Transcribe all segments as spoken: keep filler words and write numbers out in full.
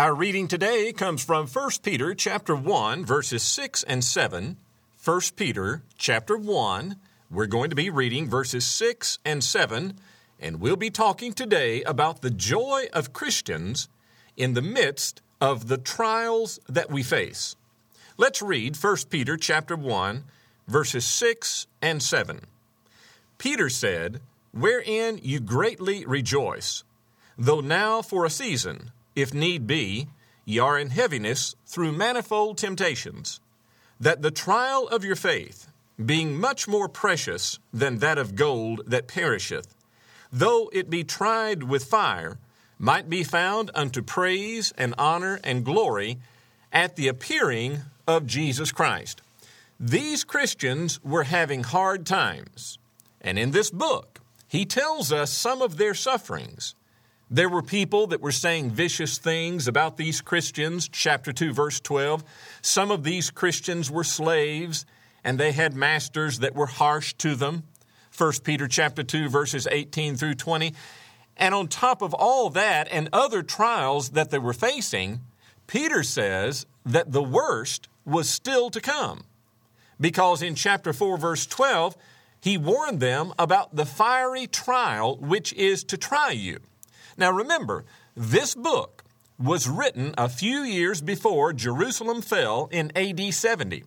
Our reading today comes from First Peter chapter one, verses six and seven. First Peter chapter one, we're going to be reading verses six and seven, and we'll be talking today about the joy of Christians in the midst of the trials that we face. Let's read First Peter chapter one, verses six and seven. Peter said, "Wherein you greatly rejoice, though now for a season, if need be, ye are in heaviness through manifold temptations, that the trial of your faith, being much more precious than that of gold that perisheth, though it be tried with fire, might be found unto praise and honor and glory at the appearing of Jesus Christ." These Christians were having hard times, and in this book, he tells us some of their sufferings. There were people that were saying vicious things about these Christians, chapter two, verse twelve. Some of these Christians were slaves, and they had masters that were harsh to them. First Peter chapter two, verses eighteen through twenty. And on top of all that and other trials that they were facing, Peter says that the worst was still to come. Because in chapter four, verse twelve, he warned them about the fiery trial which is to try you. Now remember, this book was written a few years before Jerusalem fell in A D seventy.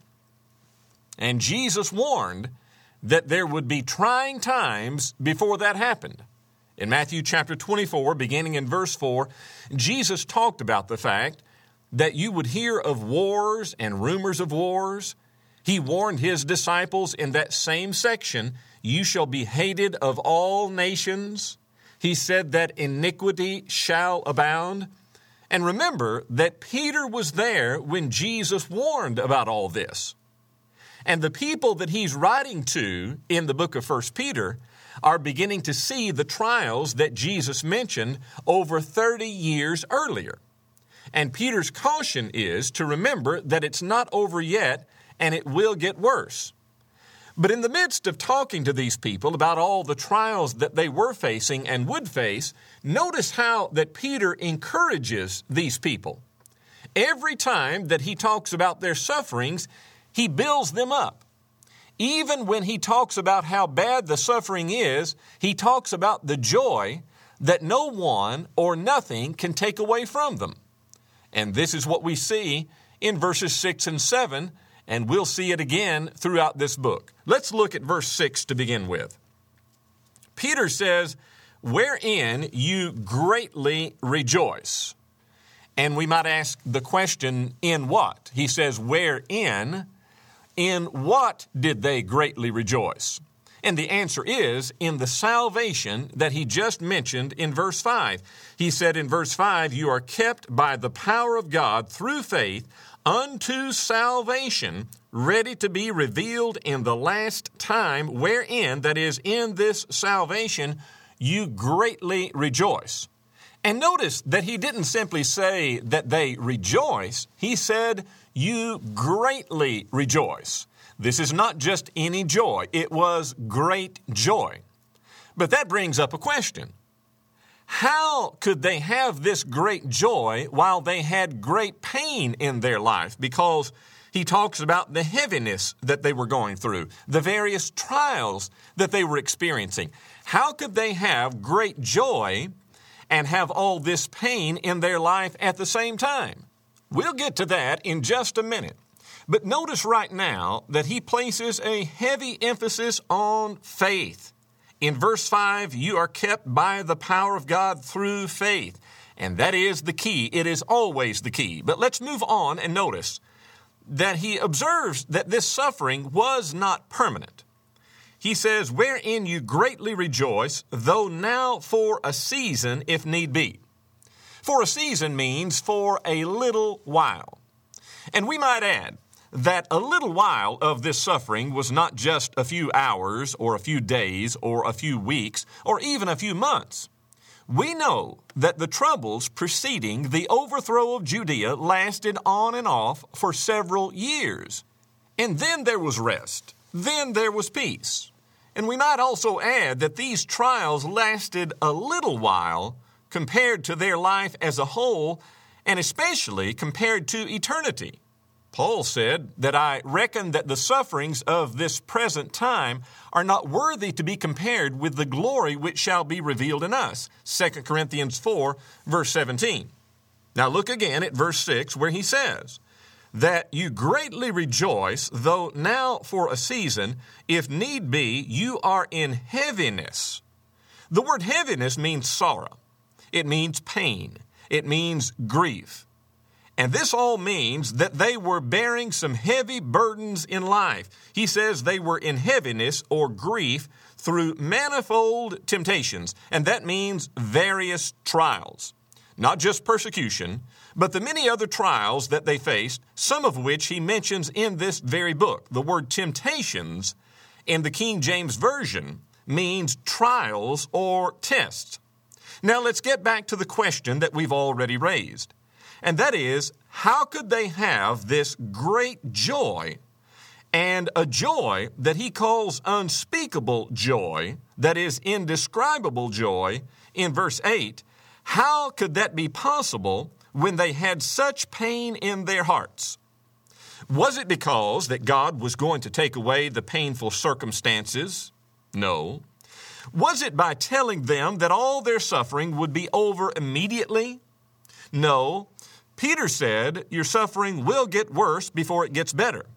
And Jesus warned that there would be trying times before that happened. In Matthew chapter twenty-four, beginning in verse four, Jesus talked about the fact that you would hear of wars and rumors of wars. He warned his disciples in that same section, "You shall be hated of all nations." He said that iniquity shall abound. And remember that Peter was there when Jesus warned about all this. And the people that he's writing to in the book of First Peter are beginning to see the trials that Jesus mentioned over thirty years earlier. And Peter's caution is to remember that it's not over yet and it will get worse. But in the midst of talking to these people about all the trials that they were facing and would face, notice how that Peter encourages these people. Every time that he talks about their sufferings, he builds them up. Even when he talks about how bad the suffering is, he talks about the joy that no one or nothing can take away from them. And this is what we see in verses six and seven, and we'll see it again throughout this book. Let's look at verse six to begin with. Peter says, "Wherein you greatly rejoice." And we might ask the question, in what? He says, wherein? In what did they greatly rejoice? And the answer is in the salvation that he just mentioned in verse five. He said in verse five, "You are kept by the power of God through faith unto salvation, ready to be revealed in the last time, wherein," that is, in this salvation, "you greatly rejoice." And notice that he didn't simply say that they rejoice. He said, "You greatly rejoice." This is not just any joy. It was great joy. But that brings up a question. How could they have this great joy while they had great pain in their life? Because he talks about the heaviness that they were going through, the various trials that they were experiencing. How could they have great joy and have all this pain in their life at the same time? We'll get to that in just a minute. But notice right now that he places a heavy emphasis on faith. In verse five, "You are kept by the power of God through faith." And that is the key. It is always the key. But let's move on and notice that he observes that this suffering was not permanent. He says, "Wherein you greatly rejoice, though now for a season, if need be." For a season means for a little while. And we might add that a little while of this suffering was not just a few hours or a few days or a few weeks or even a few months. We know that the troubles preceding the overthrow of Judea lasted on and off for several years. And then there was rest. Then there was peace. And we might also add that these trials lasted a little while compared to their life as a whole, and especially compared to eternity. Paul said that I reckon that the sufferings of this present time are not worthy to be compared with the glory which shall be revealed in us. Second Corinthians four, verse seventeen. Now look again at verse six where he says, that you greatly rejoice, though now for a season, if need be, you are in heaviness. The word heaviness means sorrow. It means pain. It means grief. And this all means that they were bearing some heavy burdens in life. He says they were in heaviness or grief through manifold temptations, and that means various trials. Not just persecution, but the many other trials that they faced, some of which he mentions in this very book. The word temptations in the King James Version means trials or tests. Now let's get back to the question that we've already raised. And that is, how could they have this great joy, and a joy that he calls unspeakable joy, that is indescribable joy, in verse eight? How could that be possible when they had such pain in their hearts? Was it because that God was going to take away the painful circumstances? No. Was it by telling them that all their suffering would be over immediately? No. Peter said, your suffering will get worse before it gets better.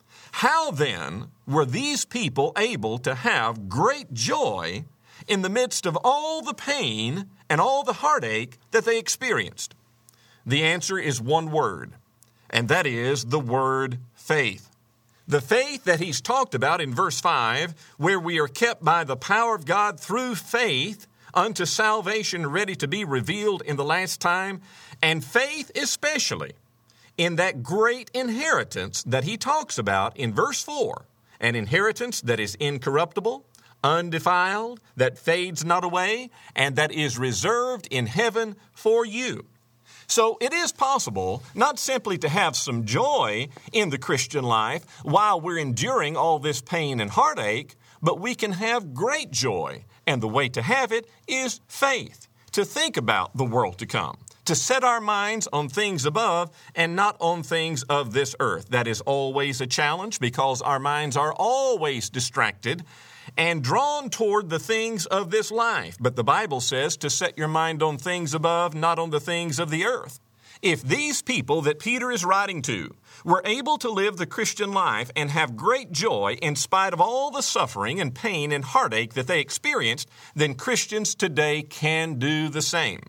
How then were these people able to have great joy in the midst of all the pain and all the heartache that they experienced? The answer is one word, and that is the word faith. The faith that he's talked about in verse five, where we are kept by the power of God through faith unto salvation ready to be revealed in the last time, and faith especially in that great inheritance that he talks about in verse four, an inheritance that is incorruptible, undefiled, that fades not away, and that is reserved in heaven for you. So it is possible not simply to have some joy in the Christian life while we're enduring all this pain and heartache, but we can have great joy. And the way to have it is faith, to think about the world to come, to set our minds on things above and not on things of this earth. That is always a challenge because our minds are always distracted and drawn toward the things of this life. But the Bible says to set your mind on things above, not on the things of the earth. If these people that Peter is writing to were able to live the Christian life and have great joy in spite of all the suffering and pain and heartache that they experienced, then Christians today can do the same.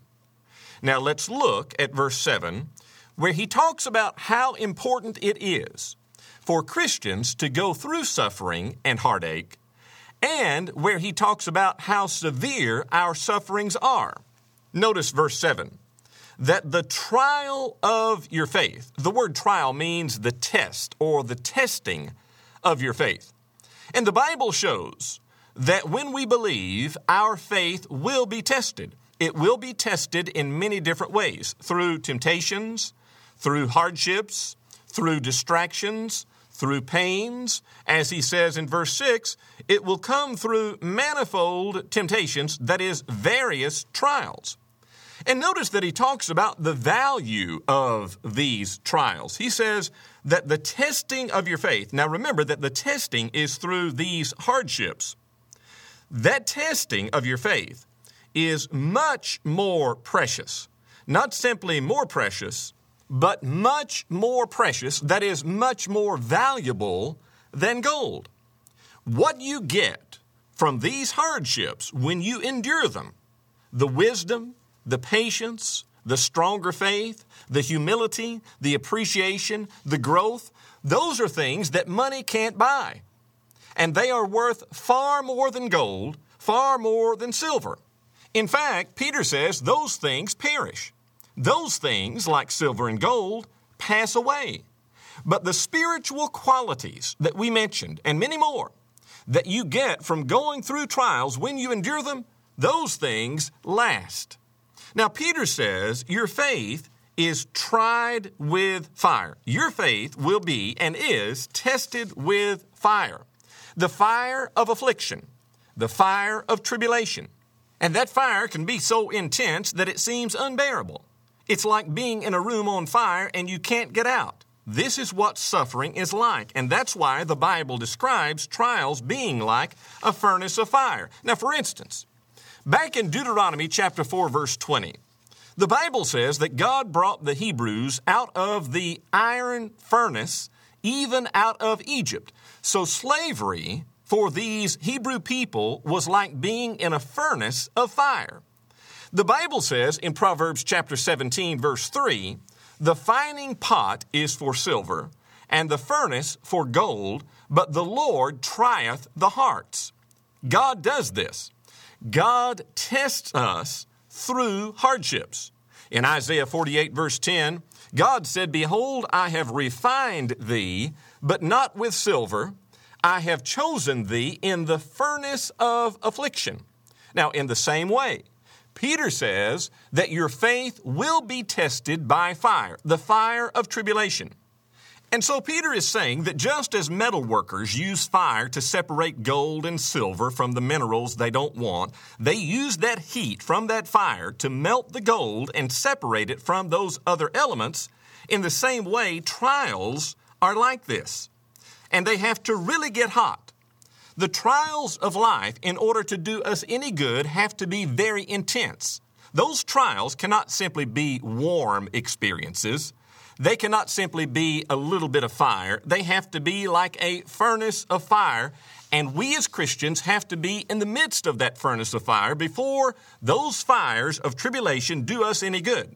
Now let's look at verse seven, where he talks about how important it is for Christians to go through suffering and heartache, and where he talks about how severe our sufferings are. Notice verse seven, that the trial of your faith, the word trial means the test or the testing of your faith. And the Bible shows that when we believe, our faith will be tested. It will be tested in many different ways, through temptations, through hardships, through distractions, through pains. As he says in verse six, it will come through manifold temptations, that is, various trials. And notice that he talks about the value of these trials. He says that the testing of your faith, now remember that the testing is through these hardships. That testing of your faith is much more precious, not simply more precious, but much more precious, that is much more valuable than gold. What you get from these hardships when you endure them, the wisdom, the patience, the stronger faith, the humility, the appreciation, the growth, those are things that money can't buy. And they are worth far more than gold, far more than silver. In fact, Peter says those things perish. Those things, like silver and gold, pass away. But the spiritual qualities that we mentioned, and many more, that you get from going through trials when you endure them, those things last. Now, Peter says your faith is tried with fire. Your faith will be and is tested with fire. The fire of affliction, the fire of tribulation. And that fire can be so intense that it seems unbearable. It's like being in a room on fire and you can't get out. This is what suffering is like, and that's why the Bible describes trials being like a furnace of fire. Now, for instance, back in Deuteronomy chapter four, verse twenty, the Bible says that God brought the Hebrews out of the iron furnace, even out of Egypt. So slavery for these Hebrew people was like being in a furnace of fire. The Bible says in Proverbs chapter seventeen, verse three, the fining pot is for silver, and the furnace for gold, but the Lord trieth the hearts. God does this. God tests us through hardships. In Isaiah forty-eight, verse ten, God said, Behold, I have refined thee, but not with silver. I have chosen thee in the furnace of affliction. Now, in the same way, Peter says that your faith will be tested by fire, the fire of tribulation. And so Peter is saying that just as metal workers use fire to separate gold and silver from the minerals they don't want, they use that heat from that fire to melt the gold and separate it from those other elements. In the same way, trials are like this, and they have to really get hot. The trials of life, in order to do us any good, have to be very intense. Those trials cannot simply be warm experiences. They cannot simply be a little bit of fire. They have to be like a furnace of fire, and we as Christians have to be in the midst of that furnace of fire before those fires of tribulation do us any good.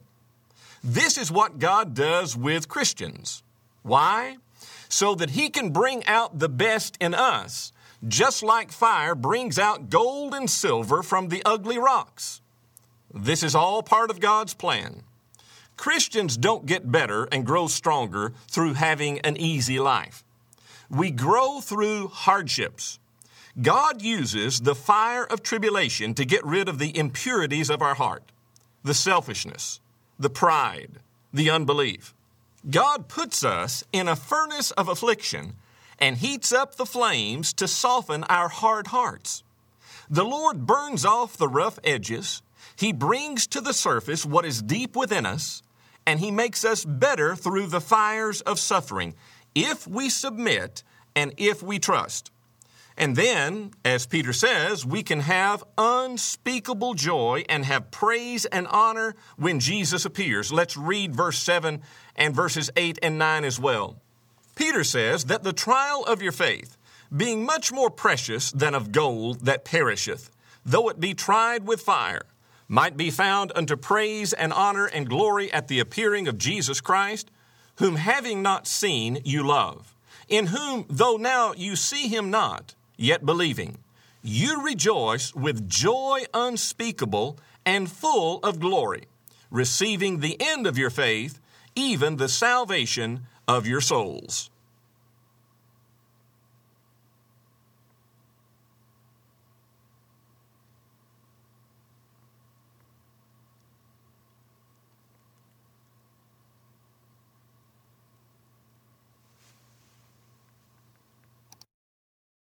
This is what God does with Christians. Why? So that He can bring out the best in us, just like fire brings out gold and silver from the ugly rocks. This is all part of God's plan. Christians don't get better and grow stronger through having an easy life. We grow through hardships. God uses the fire of tribulation to get rid of the impurities of our heart, the selfishness, the pride, the unbelief. God puts us in a furnace of affliction and heats up the flames to soften our hard hearts. The Lord burns off the rough edges. He brings to the surface what is deep within us, and He makes us better through the fires of suffering, if we submit and if we trust. And then, as Peter says, we can have unspeakable joy and have praise and honor when Jesus appears. Let's read verse seven and verses eight and nine as well. Peter says that the trial of your faith, being much more precious than of gold that perisheth, though it be tried with fire, might be found unto praise and honor and glory at the appearing of Jesus Christ, whom having not seen you love, in whom, though now you see Him not, yet believing, you rejoice with joy unspeakable and full of glory, receiving the end of your faith, even the salvation of your souls.